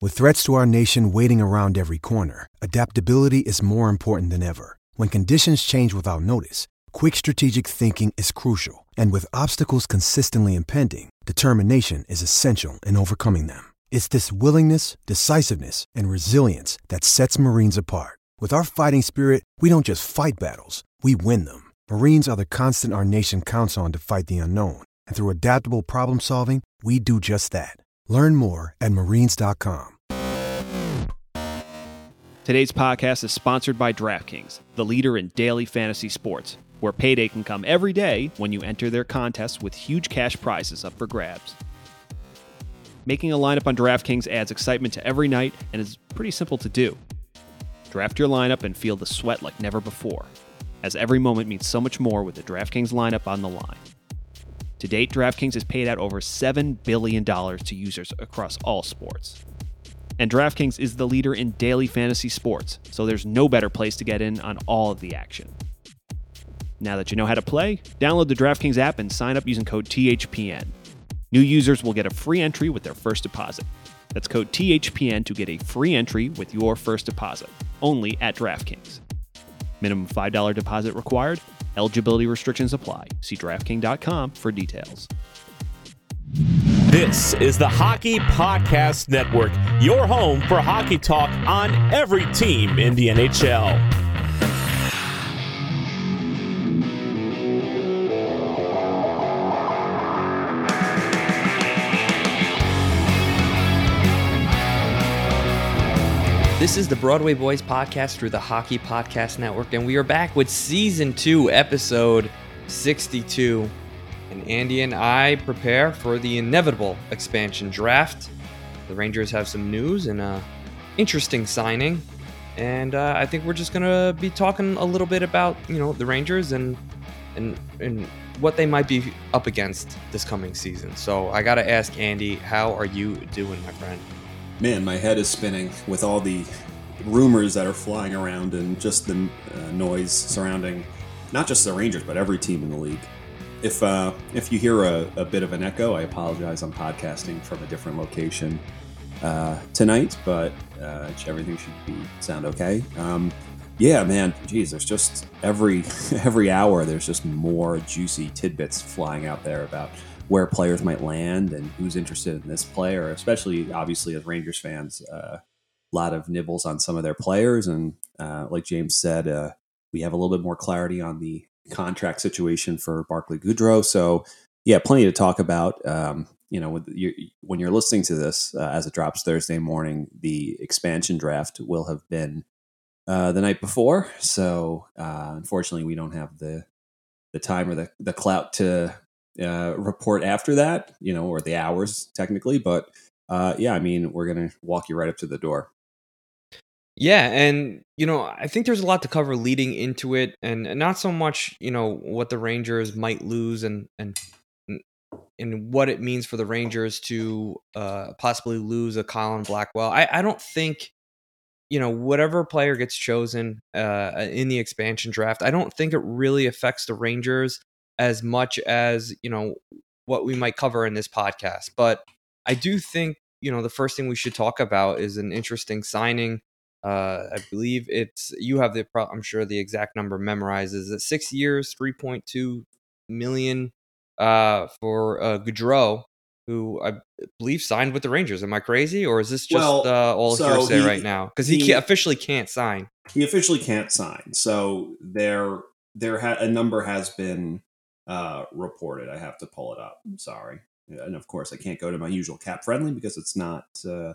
With threats to our nation waiting around every corner, adaptability is more important than ever. When conditions change without notice, quick strategic thinking is crucial. And with obstacles consistently impending, determination is essential in overcoming them. It's this willingness, decisiveness, and resilience that sets Marines apart. With our fighting spirit, we don't just fight battles, we win them. Marines are the constant our nation counts on to fight the unknown. And through adaptable problem solving, we do just that. Learn more at marines.com. Today's podcast is sponsored by DraftKings, the leader in daily fantasy sports, where payday can come every day when you enter their contests with huge cash prizes up for grabs. Making a lineup on DraftKings adds excitement to every night and is pretty simple to do. Draft your lineup and feel the sweat like never before, as every moment means so much more with the DraftKings lineup on the line. To date, DraftKings has paid out over $7 billion to users across all sports. And DraftKings is the leader in daily fantasy sports, so there's no better place to get in on all of the action. Now that you know how to play, download the DraftKings app and sign up using code THPN. New users will get a free entry with their first deposit. That's code THPN to get a free entry with your first deposit, only at DraftKings. Minimum $5 deposit required. Eligibility restrictions apply. See DraftKings.com for details. This is the Hockey Podcast Network, your home for hockey talk on every team in the NHL. This is the Broadway Boys podcast through the Hockey Podcast Network, and we are back with Season 2, Episode 62. And Andy and I prepare for the inevitable expansion draft. The Rangers have some news and an interesting signing. And I think we're just going to be talking a little bit about, the Rangers and what they might be up against this coming season. So I got to ask Andy, how are you doing, my friend? Man, my head is spinning with all the rumors that are flying around and just the noise surrounding not just the Rangers, but every team in the league. If you hear a bit of an echo, I apologize. I'm podcasting from a different location tonight, but everything should sound okay. Yeah, man, geez, there's just every hour there's just more juicy tidbits flying out there about where players might land and who's interested in this player, especially obviously as Rangers fans, a lot of nibbles on some of their players. And like James said, we have a little bit more clarity on the contract situation for Barclay Goodrow. So yeah, plenty to talk about. When you're listening to this as it drops Thursday morning, the expansion draft will have been the night before. So unfortunately, we don't have the time or the clout to report after that, or the hours technically. But yeah, I mean, we're going to walk you right up to the door. Yeah, and I think there's a lot to cover leading into it, and not so much what the Rangers might lose and what it means for the Rangers to possibly lose a Colin Blackwell. I don't think whatever player gets chosen in the expansion draft, I don't think it really affects the Rangers as much as what we might cover in this podcast. But I do think the first thing we should talk about is an interesting signing. I believe you have I'm sure the exact number memorized. Is it 6 years, $3.2 million for Goodrow, who I believe signed with the Rangers. Am I crazy, or is this just all hearsay right now? Because he officially can't sign. He officially can't sign. So a number has been reported. I have to pull it up. I'm sorry, and of course I can't go to my usual cap friendly because it's not.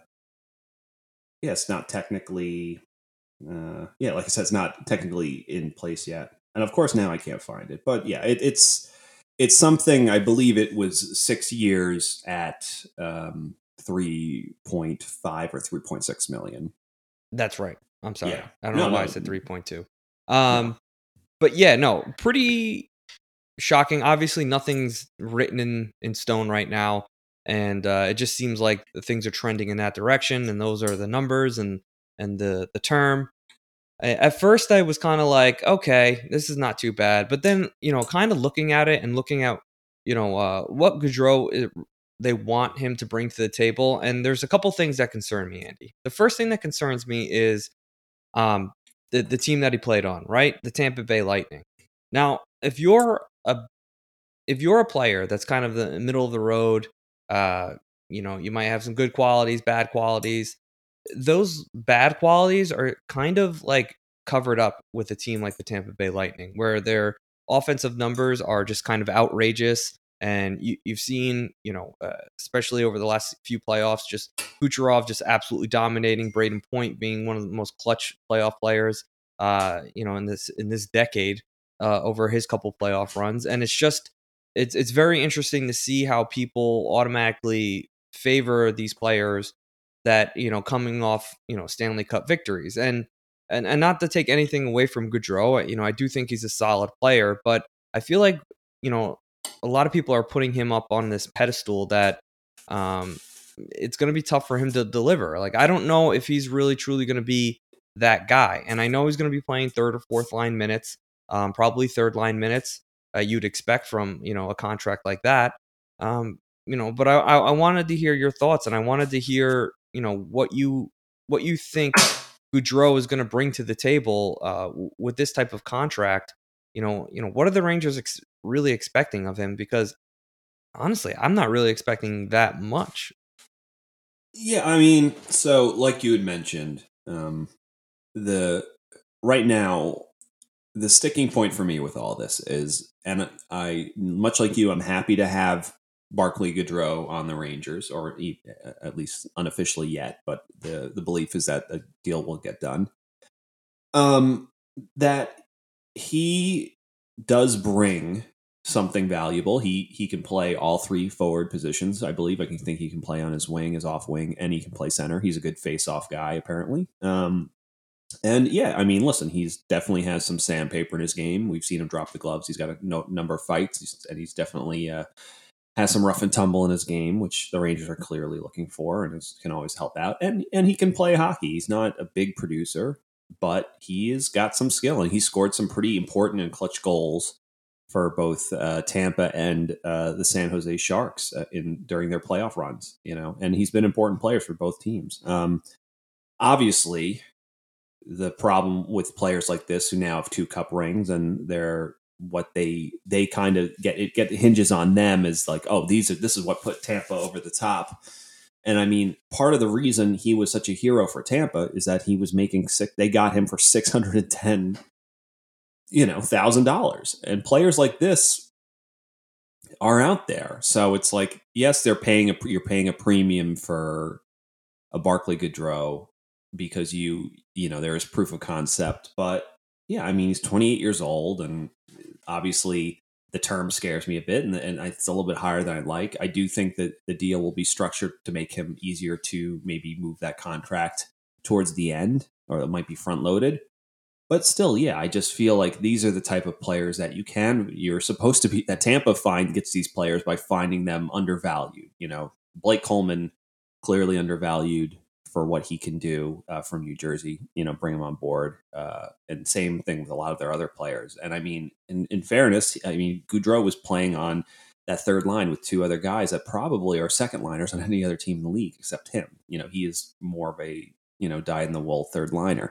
It's not technically, like I said, it's not technically in place yet. And of course now I can't find it. But yeah, it's something, I believe it was 6 years at 3.5 or 3.6 million. That's right. I'm sorry. Yeah. I don't know why I said 3.2. But yeah, no, pretty shocking. Obviously nothing's written in stone right now. And it just seems like things are trending in that direction, and those are the numbers and the term. At first, I was kind of like, okay, this is not too bad. But then, kind of looking at it and looking at, what Goodrow they want him to bring to the table. And there's a couple things that concern me, Andy. The first thing that concerns me is the team that he played on, right? The Tampa Bay Lightning. Now, if you're a player that's kind of the middle of the road, you might have some good qualities, bad qualities. Those bad qualities are kind of like covered up with a team like the Tampa Bay Lightning, where their offensive numbers are just kind of outrageous. And you've seen, especially over the last few playoffs, just Kucherov just absolutely dominating, Braden Point being one of the most clutch playoff players, in this decade, over his couple playoff runs. And it's very interesting to see how people automatically favor these players that, coming off, Stanley Cup victories. And not to take anything away from Gaudreau, I do think he's a solid player, but I feel like, a lot of people are putting him up on this pedestal that it's going to be tough for him to deliver. Like, I don't know if he's really truly going to be that guy. And I know he's going to be playing third or fourth line minutes, probably third line minutes. You'd expect from, a contract like that. But I wanted to hear your thoughts, and I wanted to hear, what you think Gaudreau is going to bring to the table with this type of contract. What are the Rangers really expecting of him? Because honestly, I'm not really expecting that much. Yeah, I mean, so like you had mentioned, right now, the sticking point for me with all this is, and I, much like you, I'm happy to have Barclay Goodrow on the Rangers, or at least unofficially yet, but the belief is that a deal will get done. That he does bring something valuable. He can play all three forward positions. I believe. I think he can play on his wing, his off wing, and he can play center. He's a good face-off guy, apparently. And yeah, I mean, listen, he's definitely has some sandpaper in his game. We've seen him drop the gloves. He's got a number of fights, and he's definitely has some rough and tumble in his game, which the Rangers are clearly looking for, and can always help out. And he can play hockey. He's not a big producer, but he has got some skill, and he scored some pretty important and clutch goals for both Tampa and the San Jose Sharks during their playoff runs. And he's been important players for both teams. Obviously, the problem with players like this who now have 2 cup rings, and they're what they kind of get hinges on them is like, oh, this is what put Tampa over the top. And I mean, part of the reason he was such a hero for Tampa is that he was they got him for $610,000, and players like this are out there. So it's like, yes, you're paying a premium for a Barclay Goodrow because there is proof of concept, but yeah, I mean, he's 28 years old, and obviously the term scares me a bit, and it's a little bit higher than I'd like. I do think that the deal will be structured to make him easier to maybe move that contract towards the end, or it might be front loaded. But still, yeah, I just feel like these are the type of players that you're supposed to be, that Tampa gets these players by finding them undervalued. Blake Coleman, clearly undervalued for what he can do from New Jersey, bring him on board. And same thing with a lot of their other players. And I mean, in fairness, I mean, Gaudreau was playing on that third line with 2 other guys that probably are second liners on any other team in the league except him. He is more of a, dyed-in-the-wool third liner.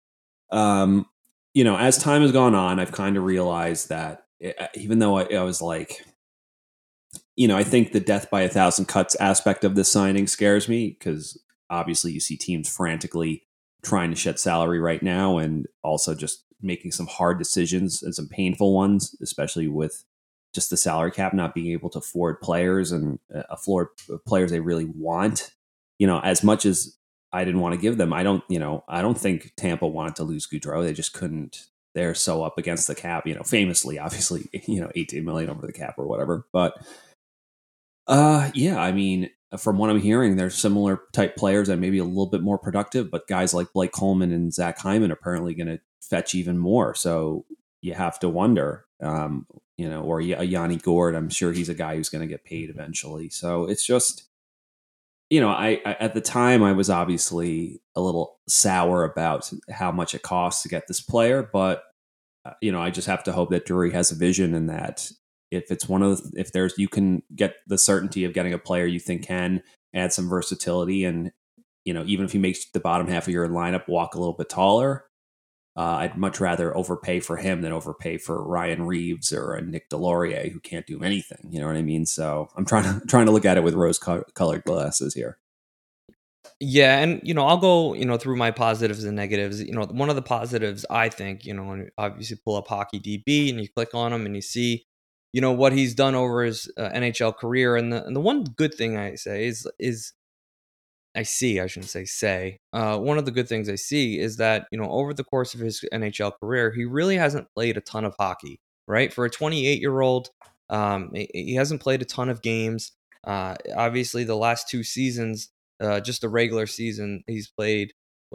As time has gone on, I've kind of realized that even though I was like, I think the death by 1,000 cuts aspect of this signing scares me, because obviously you see teams frantically trying to shed salary right now, and also just making some hard decisions and some painful ones, especially with just the salary cap not being able to afford players and afford players they really want. As much as I didn't want to give them, I don't think Tampa wanted to lose Gaudreau. They just couldn't. They're so up against the cap, famously, obviously, $18 million over the cap or whatever. But yeah, I mean, from what I'm hearing, they're similar type players that may be a little bit more productive, but guys like Blake Coleman and Zach Hyman are apparently going to fetch even more. So you have to wonder, or Yanni Gourde, I'm sure he's a guy who's going to get paid eventually. So it's just, I at the time I was obviously a little sour about how much it costs to get this player, but I just have to hope that Drury has a vision, and that if it's you can get the certainty of getting a player you think can add some versatility, and even if he makes the bottom half of your lineup walk a little bit taller, I'd much rather overpay for him than overpay for Ryan Reeves or a Nick Delorier who can't do anything. You know what I mean? So I'm trying to look at it with rose-colored glasses here. Yeah, and I'll go through my positives and negatives. One of the positives, I think, and obviously pull up Hockey DB and you click on him and you see what he's done over his NHL career, and the one good thing I say is I see, I shouldn't say. One of the good things I see is that, over the course of his NHL career, he really hasn't played a ton of hockey, right? For a 28-year-old, he hasn't played a ton of games. Obviously, the last 2 seasons, just a regular season, he's played,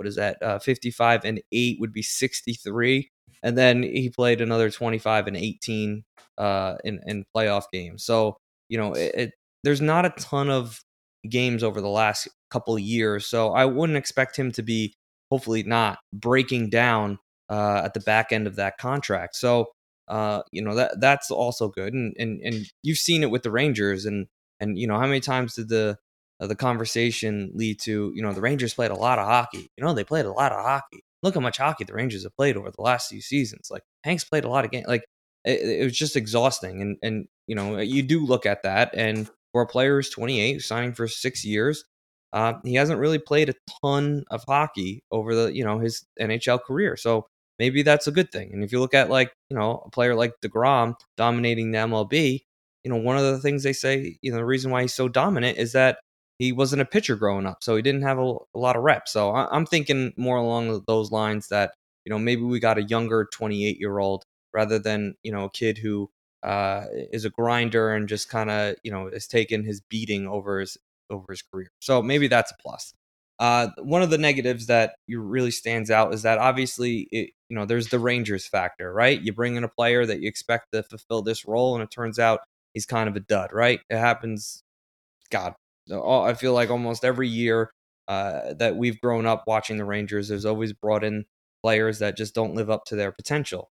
55 and 8 would be 63. And then he played another 25 and 18 in playoff games. So, there's not a ton of games over the last couple of years. So I wouldn't expect him to be, hopefully not, breaking down at the back end of that contract. So that's also good. And you've seen it with the Rangers, and how many times did the conversation lead to, the Rangers played a lot of hockey. They played a lot of hockey. Look how much hockey the Rangers have played over the last few seasons. Like, Hanks played a lot of games. Like, it was just exhausting. And you do look at that, and for a player who's 28, signing for 6 years, he hasn't really played a ton of hockey over his NHL career. So maybe that's a good thing. And if you look at a player like DeGrom dominating the MLB, one of the things they say, the reason why he's so dominant is that he wasn't a pitcher growing up, so he didn't have a lot of reps. So I'm thinking more along those lines that, maybe we got a younger 28-year-old rather than, a kid who is a grinder and just kind of, has taken his beating over his career. So maybe that's a plus. One of the negatives that really stands out is that obviously there's the Rangers factor, right? You bring in a player that you expect to fulfill this role, and it turns out he's kind of a dud, right? It happens. God, I feel like almost every year that we've grown up watching the Rangers, there's always brought in players that just don't live up to their potential.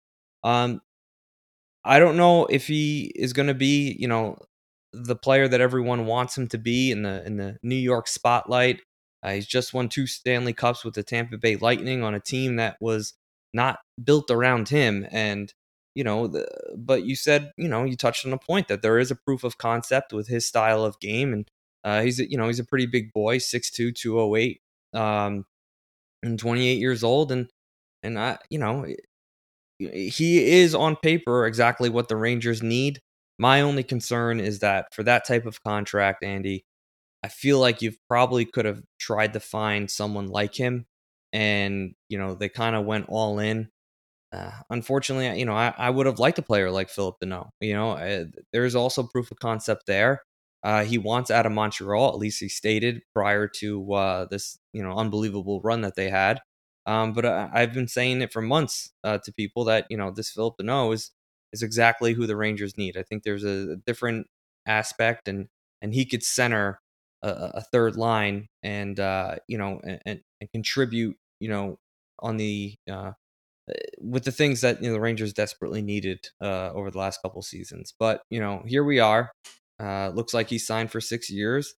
I don't know if he is going to be, the player that everyone wants him to be in the New York spotlight. He's just won 2 Stanley Cups with the Tampa Bay Lightning on a team that was not built around him. And, but you said, you touched on a point that there is a proof of concept with his style of game. And he's a pretty big boy, 6'2", 208, and 28 years old. And he is on paper exactly what the Rangers need. My only concern is that for that type of contract, Andy, I feel like you probably could have tried to find someone like him, and they kind of went all in. Unfortunately, I would have liked a player like Phillip Danault. There's also proof of concept there. He wants out of Montreal, at least he stated prior to this unbelievable run that they had. But I've been saying it for months to people that this Phillip Danault is exactly who the Rangers need. I think there's a different aspect, and he could center a third line and and contribute on the with the things that the Rangers desperately needed over the last couple seasons. But here we are. Looks like he's signed for 6 years.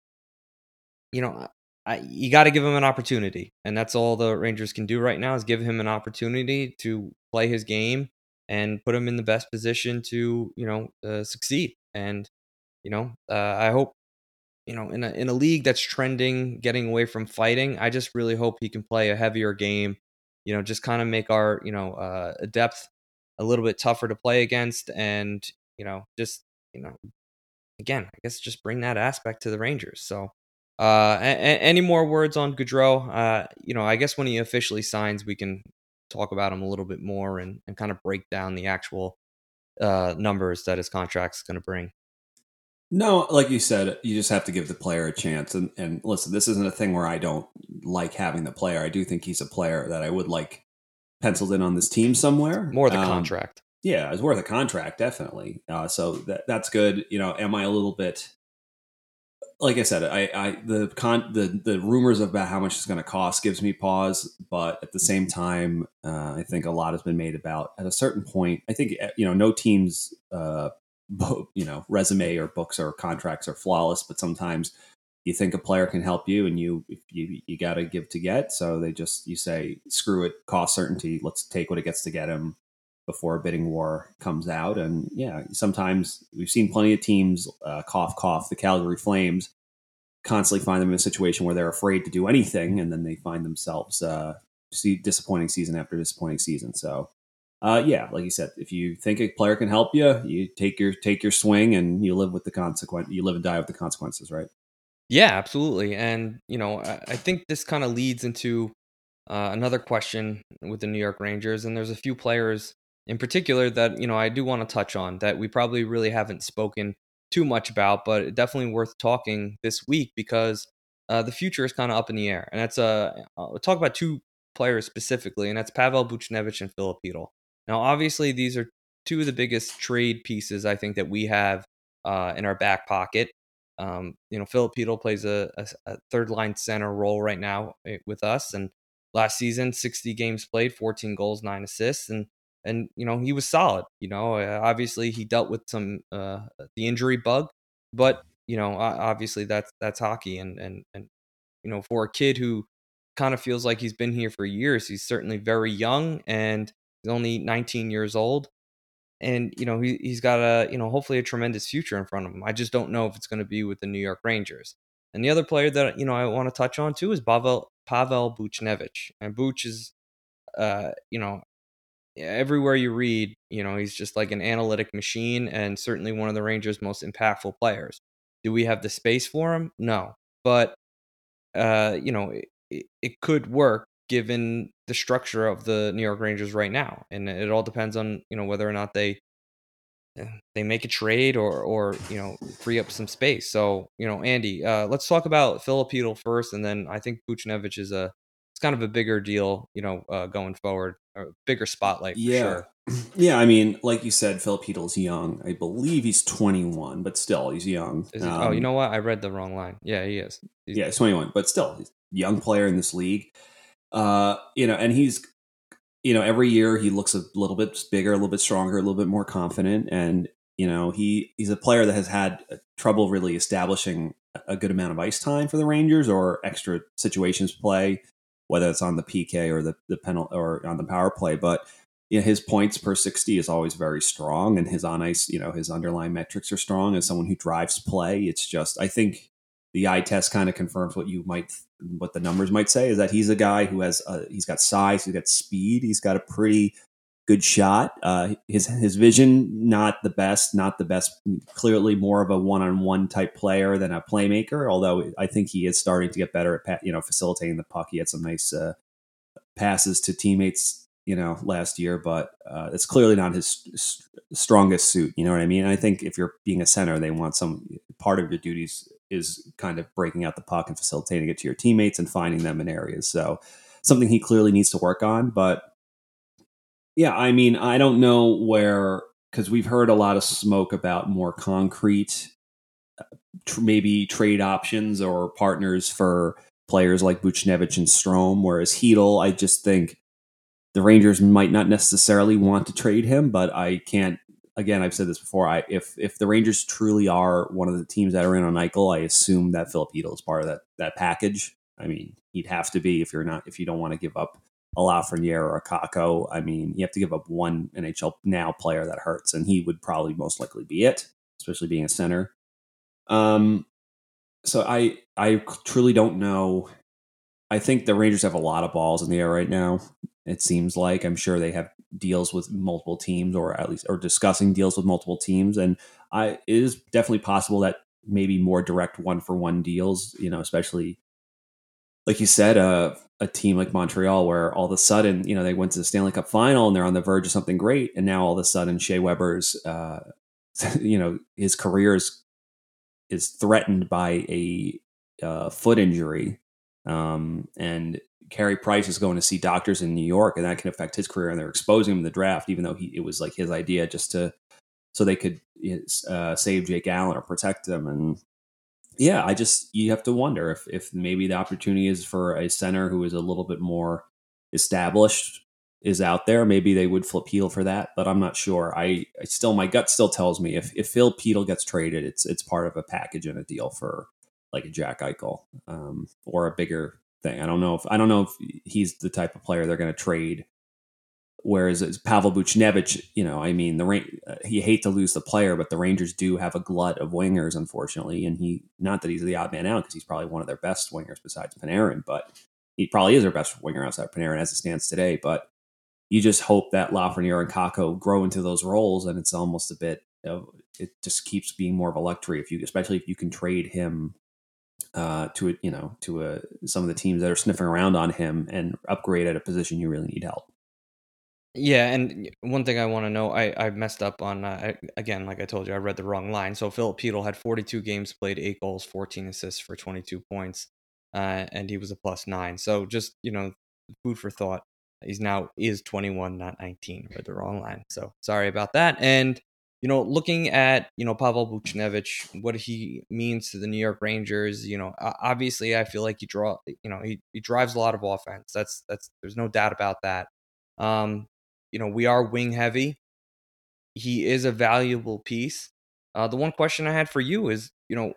You got to give him an opportunity, and that's all the Rangers can do right now is give him an opportunity to play his game and put him in the best position to succeed. And I hope in a league that's trending, getting away from fighting, I just really hope he can play a heavier game. Just kind of make our depth a little bit tougher to play against, and again, I guess just bring that aspect to the Rangers. So. Any more words on Gaudreau? I guess when he officially signs, we can talk about him a little bit more and kind of break down the actual numbers that his contract's going to bring. No, like you said, you just have to give the player a chance. And listen, this isn't a thing where I don't like having the player. I do think he's a player that I would like penciled in on this team somewhere. More the contract. Yeah, it's worth a contract, definitely. So that's good. Am I a little bit... Like I said, the rumors about how much it's going to cost gives me pause, but at the same time, I think a lot has been made about at a certain point. I think no team's resume or books or contracts are flawless, but sometimes you think a player can help you, and you got to give to get. So you say, screw it, cost certainty. Let's take what it gets to get him before a bidding war comes out. And yeah, sometimes we've seen plenty of teams, cough, cough, the Calgary Flames, constantly find them in a situation where they're afraid to do anything, and then they find themselves disappointing season after disappointing season. So yeah, like you said, if you think a player can help you, you take your swing, and you live with the consequence. You live and die with the consequences, right? Yeah, absolutely. And, I think this kind of leads into another question with the New York Rangers. And there's a few players in particular that, I do want to touch on that we probably really haven't spoken too much about, but definitely worth talking this week because the future is kind of up in the air. And I'll talk about two players specifically, and that's Pavel Buchnevich and Filip Chytil. Now, obviously, these are two of the biggest trade pieces I think that we have in our back pocket. Filip Chytil plays a third line center role right now with us, and last season 60 games played, 14 goals, 9 assists, and he was solid. Obviously he dealt with some the injury bug, but obviously that's hockey, and for a kid who kind of feels like he's been here for years, he's certainly very young, and he's only 19 years old. And he's got hopefully a tremendous future in front of him. I just don't know if it's going to be with the New York Rangers. And the other player that I want to touch on too is Pavel Buchnevich. And Buch is everywhere you read, he's just like an analytic machine, and certainly one of the Rangers' most impactful players. Do we have the space for him? No, but it could work given the structure of the New York Rangers right now, and it all depends on whether or not they make a trade or free up some space. So Andy, let's talk about Filip Chytil first, and then I think Buchnevich it's kind of a bigger deal, going forward, a bigger spotlight for Yeah. sure. Yeah, I mean, like you said, Filip Chytil's young. I believe he's 21, but still, he's young. Is he, oh, you know what? I read the wrong line. Yeah, he is. He's 21, but still, he's a young player in this league. And he's, every year he looks a little bit bigger, a little bit stronger, a little bit more confident. And, he's a player that has had trouble really establishing a good amount of ice time for the Rangers or extra situations play, whether it's on the PK or the penalty or on the power play. But his points per 60 is always very strong, and his on ice, his underlying metrics are strong. As someone who drives play, it's just, I think the eye test kind of confirms what the numbers might say, is that he's a guy who he's got size, he's got speed, he's got a pretty good shot. His vision, not the best, clearly more of a one-on-one type player than a playmaker, although I think he is starting to get better at, facilitating the puck. He had some nice passes to teammates, last year, but it's clearly not his strongest suit. You know what I mean? And I think if you're being a center, they want some part of your duties is kind of breaking out the puck and facilitating it to your teammates and finding them in areas. So something he clearly needs to work on. But yeah, I mean, I don't know because we've heard a lot of smoke about more concrete, maybe trade options or partners for players like Buchnevich and Strome, whereas Chytil, I just think the Rangers might not necessarily want to trade him, but I can't. Again, I've said this before. If the Rangers truly are one of the teams that are in on Eichel, I assume that Filip Chytil is part of that package. I mean, he'd have to be if you don't want to give up a Lafreniere or a Kakko. I mean, you have to give up one NHL now player that hurts, and he would probably most likely be it, especially being a center. So I truly don't know. I think the Rangers have a lot of balls in the air right now. It seems like, I'm sure they have deals with multiple teams, or at least discussing deals with multiple teams. And it is definitely possible that maybe more direct 1-for-1 deals, especially like you said, a team like Montreal, where all of a sudden, they went to the Stanley Cup final and they're on the verge of something great. And now all of a sudden Shea Weber's, his career is threatened by a foot injury. And Carey Price is going to see doctors in New York, and that can affect his career. And they're exposing him in the draft, even though it was like his idea just so they could save Jake Allen or protect him. And yeah, you have to wonder if maybe the opportunity is for a center who is a little bit more established is out there, maybe they would flip Peedle for that, but I'm not sure. I still, my gut still tells me if Phil Peedle gets traded, it's part of a package and a deal for like a Jack Eichel, or a bigger thing. I don't know if he's the type of player they're going to trade. Whereas it's Pavel Buchnevich, I mean, you hate to lose the player, but the Rangers do have a glut of wingers, unfortunately. And not that he's the odd man out, because he's probably one of their best wingers besides Panarin, but he probably is their best winger outside Panarin as it stands today. But you just hope that Lafreniere and Kakko grow into those roles, and it's almost a bit it just keeps being more of a luxury especially if you can trade him to some of the teams that are sniffing around on him and upgrade at a position you really need help. Yeah, and one thing I want to know, I messed up on, again, like I told you, I read the wrong line. So Philip Peedle had 42 games played, 8 goals, 14 assists for 22 points, and he was a +9. So just, food for thought. He's now is 21, not 19. Read the wrong line. So sorry about that. And, looking at, Pavel Buchnevich, what he means to the New York Rangers, obviously I feel like he drives a lot of offense. That's there's no doubt about that. We are wing heavy. He is a valuable piece. The one question I had for you is,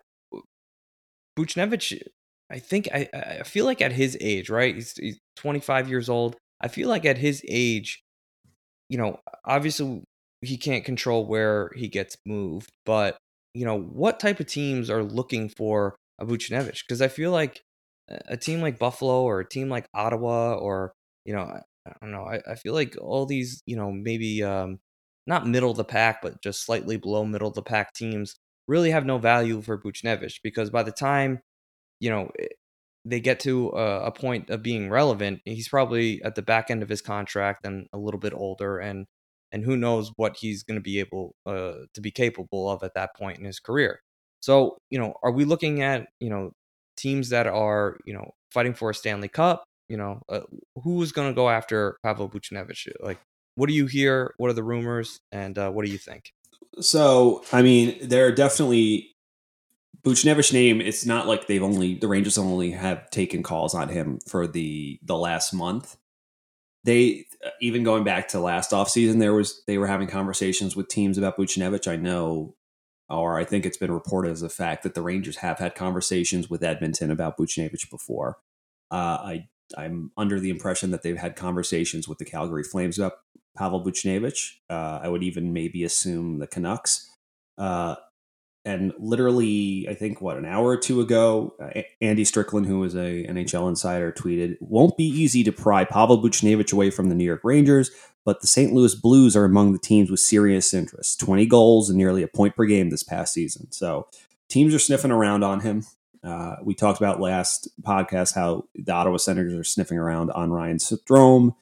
Buchnevich, I feel like at his age, right? He's 25 years old. I feel like at his age, obviously he can't control where he gets moved, but what type of teams are looking for a Buchnevich? Because I feel like a team like Buffalo or a team like Ottawa, or I don't know. I feel like all these, maybe not middle of the pack, but just slightly below middle of the pack teams really have no value for Buchnevich, because by the time, they get to a point of being relevant, he's probably at the back end of his contract and a little bit older, and who knows what he's going to be able to be capable of at that point in his career. So, are we looking at, teams that are, fighting for a Stanley Cup? Who's going to go after Pavel Buchnevich? Like, what do you hear? What are the rumors? And what do you think? So, I mean, there are definitely Buchnevich name. It's not like the Rangers only have taken calls on him for the last month. They, even going back to last offseason, they were having conversations with teams about Buchnevich. I know, or I think it's been reported as a fact, that the Rangers have had conversations with Edmonton about Buchnevich before. I'm under the impression that they've had conversations with the Calgary Flames about Pavel Buchnevich. I would even maybe assume the Canucks. And literally, I think, an hour or two ago, Andy Strickland, who is a NHL insider, tweeted, "Won't be easy to pry Pavel Buchnevich away from the New York Rangers, but the St. Louis Blues are among the teams with serious interest. 20 goals and nearly a point per game this past season." So teams are sniffing around on him. We talked about last podcast how the Ottawa Senators are sniffing around on Ryan Strome.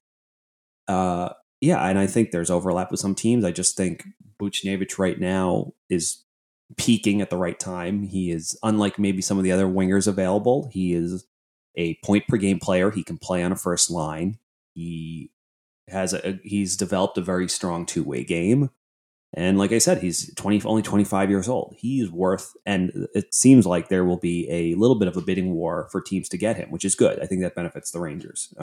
Yeah, and I think there's overlap with some teams. I just think Buchnevich right now is peaking at the right time. He is, unlike maybe some of the other wingers available, he is a point per game player. He can play on a first line. He's developed a very strong two-way game. And like I said, he's only 25 years old. He's worth, and it seems like there will be a little bit of a bidding war for teams to get him, which is good. I think that benefits the Rangers.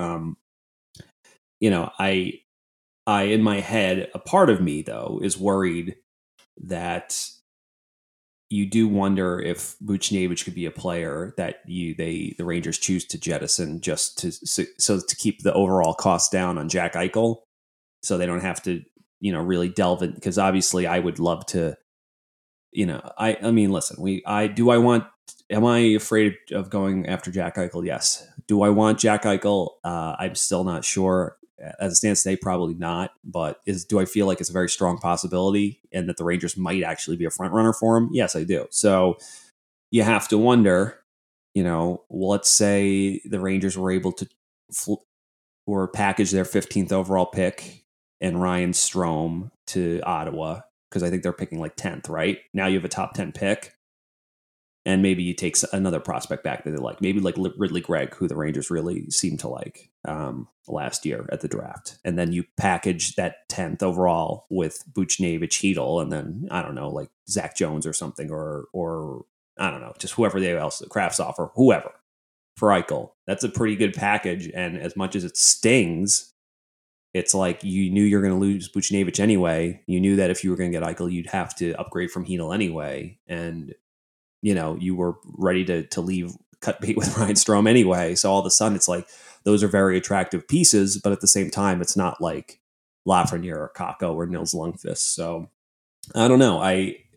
I in my head, a part of me though is worried that you do wonder if Buchnevich could be a player that the Rangers choose to jettison just to keep the overall cost down on Jack Eichel, so they don't have to really delve in. Because obviously, I would love to. I mean, listen, am I afraid of going after Jack Eichel? Yes. Do I want Jack Eichel? I'm still not sure. As it stands today, probably not. But do I feel like it's a very strong possibility and that the Rangers might actually be a front runner for him? Yes, I do. So you have to wonder, let's say the Rangers were able to or package their 15th overall pick and Ryan Strome to Ottawa, because I think they're picking like 10th, right? Now you have a top 10 pick. And maybe you take another prospect back that they like, maybe like Ridley Gregg, who the Rangers really seemed to like last year at the draft. And then you package that 10th overall with Buchnevich, Chytil, and then, I don't know, like Zach Jones or something, or I don't know, just whoever else, Kravtsov or whoever, for Eichel. That's a pretty good package. And as much as it stings it's like you knew you're going to lose Buchnevich anyway. You knew that if you were going to get Eichel, you'd have to upgrade from Hedel anyway. And, you were ready to leave cut bait with Ryan Strome anyway. So all of a sudden it's like, those are very attractive pieces, but at the same time, it's not like Lafreniere or Kakko or Nils Lundqvist. So I don't know.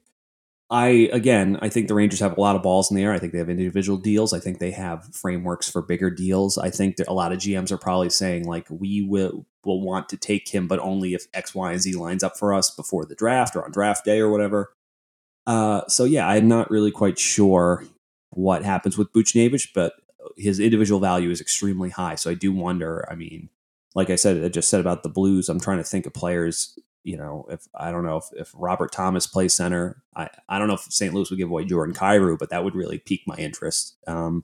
I think the Rangers have a lot of balls in the air. I think they have individual deals. I think they have frameworks for bigger deals. I think that a lot of GMs are probably saying like, we will want to take him, but only if X, Y, and Z lines up for us before the draft or on draft day or whatever. So yeah, I'm not really quite sure what happens with Buchnevich, but his individual value is extremely high. So I do wonder. I mean, like I just said about the Blues, I'm trying to think of players. If I don't know if Robert Thomas plays center, I don't know if St. Louis would give away Jordan Kyrou, but that would really pique my interest.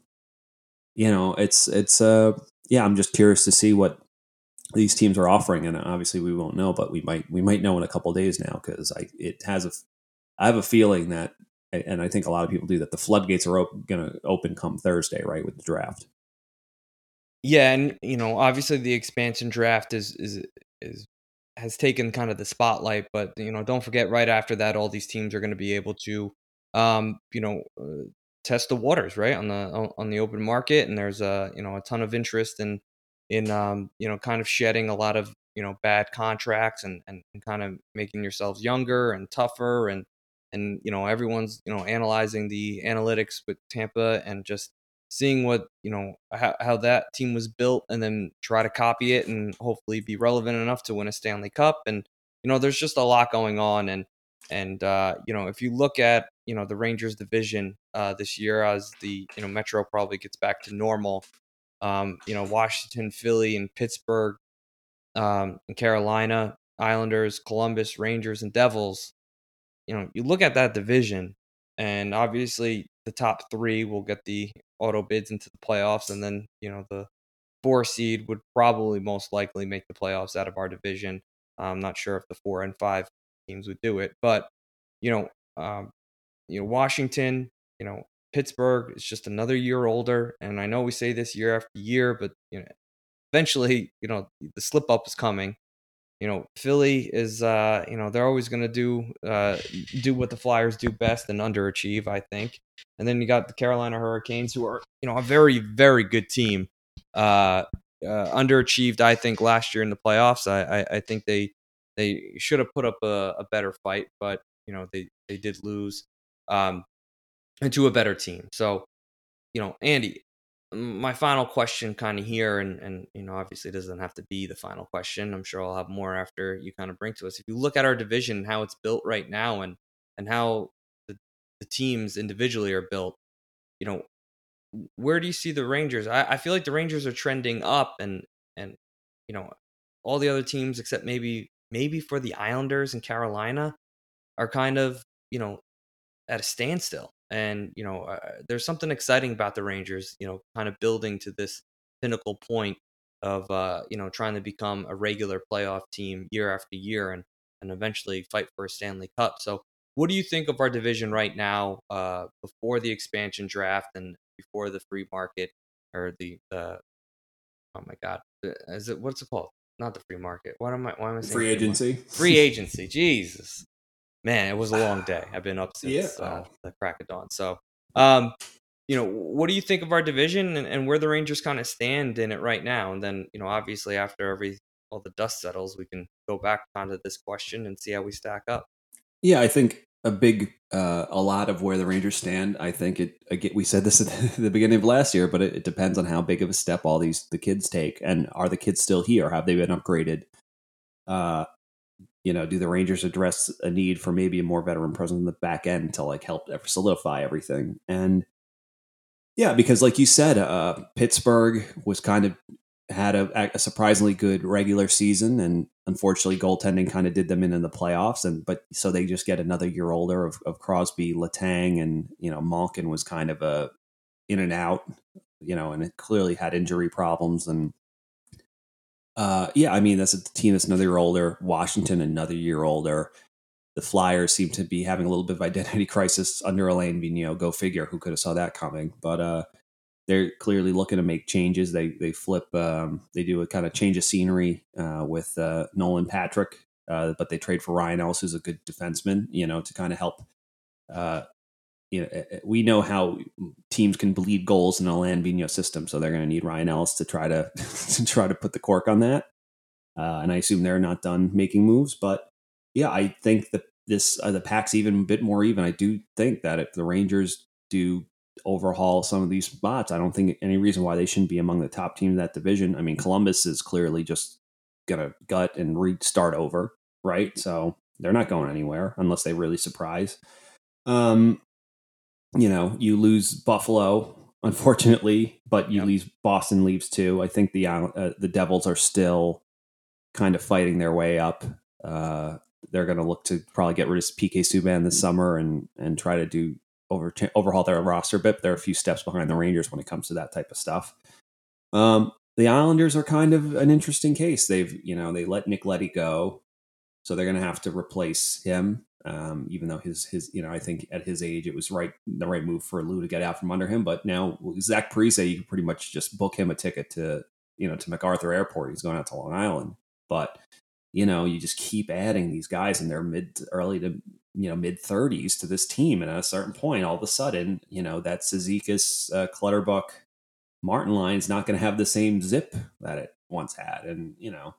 I'm just curious to see what these teams are offering, and obviously we won't know, but we might know in a couple of days now, because I have a feeling that, and I think a lot of people do, that the floodgates are going to open come Thursday, right, with the draft. Yeah, and obviously the expansion draft has taken kind of the spotlight, but don't forget, right after that, all these teams are going to be able to, test the waters, right, on the open market, and there's a ton of interest in kind of shedding a lot of bad contracts and kind of making yourselves younger and tougher, and everyone's analyzing the analytics with Tampa and just seeing what how that team was built, and then try to copy it and hopefully be relevant enough to win a Stanley Cup. And there's just a lot going on, and if you look at the Rangers division this year, as the Metro probably gets back to normal, Washington, Philly, and Pittsburgh, and Carolina, Islanders, Columbus, Rangers, and Devils. You look at that division, and obviously the top three will get the auto bids into the playoffs, and then the 4 seed would probably most likely make the playoffs out of our division. I'm not sure if the 4 and 5 teams would do it, but Washington, Pittsburgh is just another year older, and I know we say this year after year, but eventually the slip up is coming. Philly is, they're always going to do what the Flyers do best and underachieve, I think. And then you got the Carolina Hurricanes, who are, a very, very good team. Underachieved, I think, last year in the playoffs. I think they should have put up a better fight, but, they did lose into a better team. So, Andy, my final question kind of here, and obviously it doesn't have to be the final question. I'm sure I'll have more after you kind of bring to us. If you look at our division, how it's built right now, and how the teams individually are built, where do you see the Rangers? I feel like the Rangers are trending up, and all the other teams except maybe for the Islanders and Carolina are kind of at a standstill. And there's something exciting about the Rangers, kind of building to this pinnacle point of trying to become a regular playoff team year after year, and eventually fight for a Stanley Cup. So what do you think of our division right now, before the expansion draft and before the free market, or the oh my god, what's it called? Not the free market. Why am I saying free agency? Free agency. Jesus. Man, it was a long day. I've been up since the crack of dawn. So, what do you think of our division, and where the Rangers kind of stand in it right now? And then, obviously after all the dust settles, we can go back onto this question and see how we stack up. Yeah, I think a lot of where the Rangers stand. I think we said this at the beginning of last year, but it depends on how big of a step all the kids take, and are the kids still here? Have they been upgraded? Do the Rangers address a need for maybe a more veteran presence in the back end to help solidify everything? And yeah, because like you said, Pittsburgh was kind of had a surprisingly good regular season, and unfortunately goaltending kind of did them in the playoffs. But so they just get another year older of Crosby, Letang, and Malkin was kind of a in and out, and it clearly had injury problems. And that's a team that's another year older. Washington, another year older. The Flyers seem to be having a little bit of identity crisis under Alain Vigneault. Go figure, who could have saw that coming? But they're clearly looking to make changes. They flip. They do a kind of change of scenery with Nolan Patrick, but they trade for Ryan Ellis, who's a good defenseman. To kind of help. We know how teams can bleed goals in a Landvino system, so they're going to need Ryan Ellis to try to to put the cork on that. And I assume they're not done making moves, but yeah, I think that the pack's even a bit more even. I do think that if the Rangers do overhaul some of these spots, I don't think any reason why they shouldn't be among the top teams in that division. I mean, Columbus is clearly just gonna gut and restart over, right? So they're not going anywhere unless they really surprise. You lose Buffalo, unfortunately, but you lose Boston leaves too. I think the Devils are still kind of fighting their way up. They're going to look to probably get rid of PK Subban this summer and try to overhaul their roster a bit. They're a few steps behind the Rangers when it comes to that type of stuff. The Islanders are kind of an interesting case. They let Nick Leddy go, so they're going to have to replace him. Even though his I think at his age it was the right move for Lou to get out from under him. But now Zach Parise, you can pretty much just book him a ticket to MacArthur Airport. He's going out to Long Island. But you just keep adding these guys in their early to mid 30s to this team, and at a certain point, all of a sudden, that Cizikas, Clutterbuck, Martin line is not going to have the same zip that it once had, and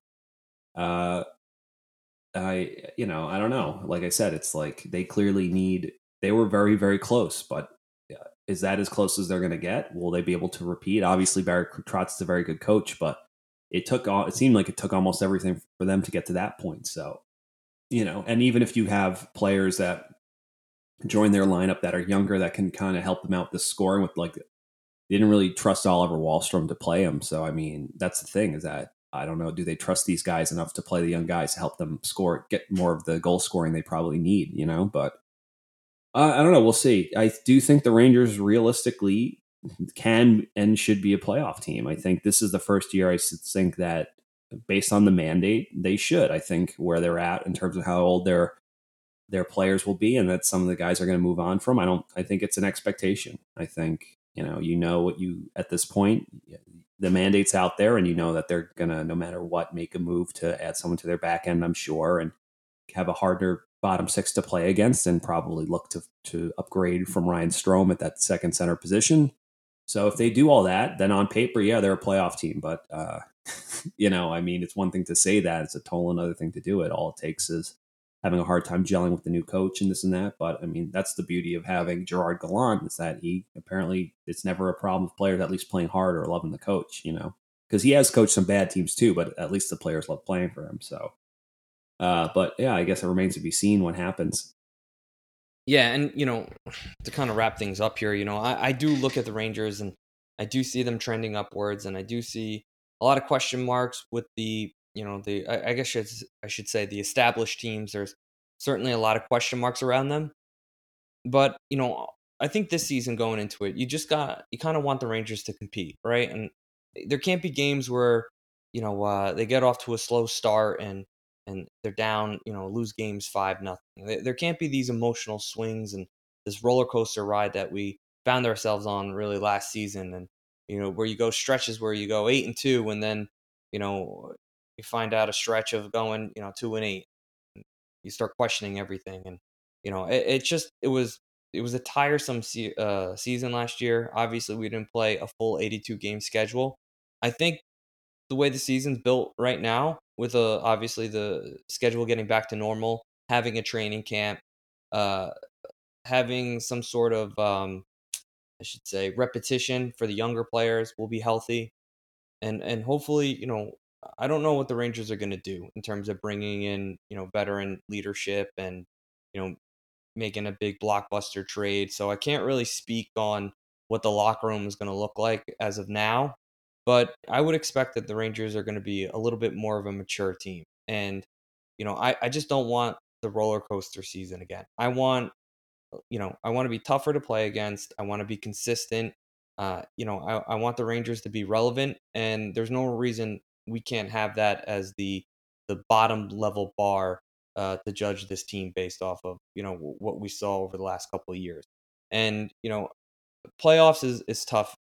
I don't know. Like I said, it's like they clearly they were very, very close, but is that as close as they're going to get? Will they be able to repeat? Obviously, Barry Trotz is a very good coach, but it seemed like it took almost everything for them to get to that point. So, and even if you have players that join their lineup that are younger, that can kind of help them out with the scoring with they didn't really trust Oliver Wahlstrom to play him. So, I mean, that's the thing is that I don't know. Do they trust these guys enough to play the young guys to help them get more of the goal scoring they probably need, but I don't know. We'll see. I do think the Rangers realistically can and should be a playoff team. I think this is the first year I think that based on the mandate, they should. I think where they're at in terms of how old their players will be and that some of the guys are going to move on from. I think it's an expectation. I think, what you at this point, the mandate's out there and that they're going to, no matter what, make a move to add someone to their back end, I'm sure, and have a harder bottom six to play against and probably look to upgrade from Ryan Strome at that second center position. So if they do all that, then on paper, yeah, they're a playoff team. But, I mean, it's one thing to say that. It's a total another thing to do it. All it takes is having a hard time gelling with the new coach and this and that. But, I mean, that's the beauty of having Gerard Gallant is that it's never a problem with players at least playing hard or loving the coach, because he has coached some bad teams too, but at least the players love playing for him. So, but yeah, I guess it remains to be seen what happens. Yeah, and to kind of wrap things up here, I do look at the Rangers and I do see them trending upwards, and I do see a lot of question marks with I guess I should say the established teams. There's certainly a lot of question marks around them, but I think this season going into it, you kind of want the Rangers to compete, right? And there can't be games where they get off to a slow start and they're down, lose games 5-0. There can't be these emotional swings and this roller coaster ride that we found ourselves on really last season. And, where you go stretches where you go 8-2 and then, you find out a stretch of going, 2-8. You start questioning everything. And, it was a tiresome season last year. Obviously, we didn't play a full 82 game schedule. I think the way the season's built right now, with obviously the schedule getting back to normal, having a training camp, having some sort of, I should say, repetition for the younger players will be healthy, and hopefully, I don't know what the Rangers are going to do in terms of bringing in, veteran leadership and, making a big blockbuster trade. So I can't really speak on what the locker room is going to look like as of now. But I would expect that the Rangers are going to be a little bit more of a mature team. And, I just don't want the roller coaster season again. I want to be tougher to play against. I want to be consistent. I want the Rangers to be relevant. And there's no reason we can't have that as the bottom level bar to judge this team based off of, what we saw over the last couple of years. And, playoffs is tough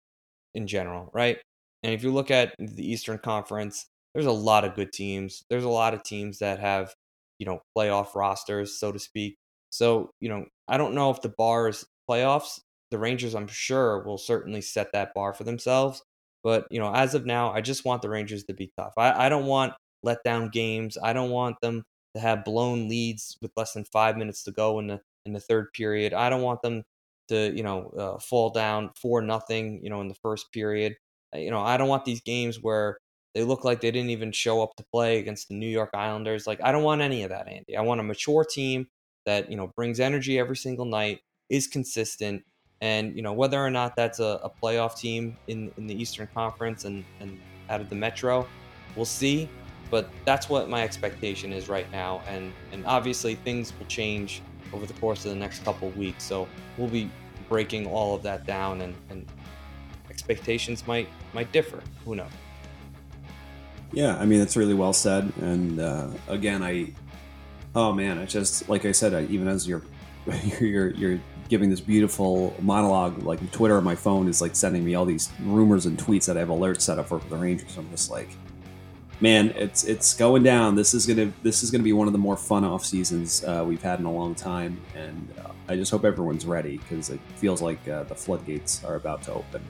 in general, right? And if you look at the Eastern Conference, there's a lot of good teams. There's a lot of teams that have, playoff rosters, so to speak. So, I don't know if the bar is playoffs. The Rangers, I'm sure, will certainly set that bar for themselves. But, as of now, I just want the Rangers to be tough. I don't want letdown games. I don't want them to have blown leads with less than 5 minutes to go in the third period. I don't want them to, fall down 4-0, in the first period. I don't want these games where they look like they didn't even show up to play against the New York Islanders. Like, I don't want any of that, Andy. I want a mature team that, brings energy every single night, is consistent, and, whether or not that's a playoff team in the Eastern Conference and out of the Metro, we'll see. But that's what my expectation is right now. And obviously things will change over the course of the next couple of weeks. So we'll be breaking all of that down, and expectations might differ. Who knows? Yeah, I mean, it's really well said. And again, I just, like I said, even as you're giving this beautiful monologue, like Twitter on my phone is like sending me all these rumors and tweets that I have alerts set up for the Rangers. I'm just like, man, it's going down. This is gonna be one of the more fun off seasons we've had in a long time, and I just hope everyone's ready, because it feels like the floodgates are about to open.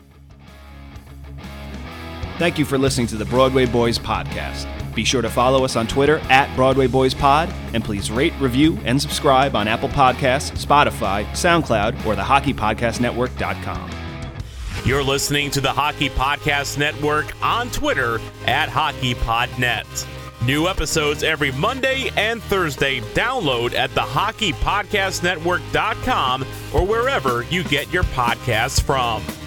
Thank you for listening to the Broadway Boys podcast. Be sure to follow us on Twitter at Broadway Boys Pod, and please rate, review, and subscribe on Apple Podcasts, Spotify, SoundCloud, or the HockeyPodcastNetwork.com. You're listening to the Hockey Podcast Network on Twitter at HockeyPodNet. New episodes every Monday and Thursday. Download at the HockeyPodcastNetwork.com or wherever you get your podcasts from.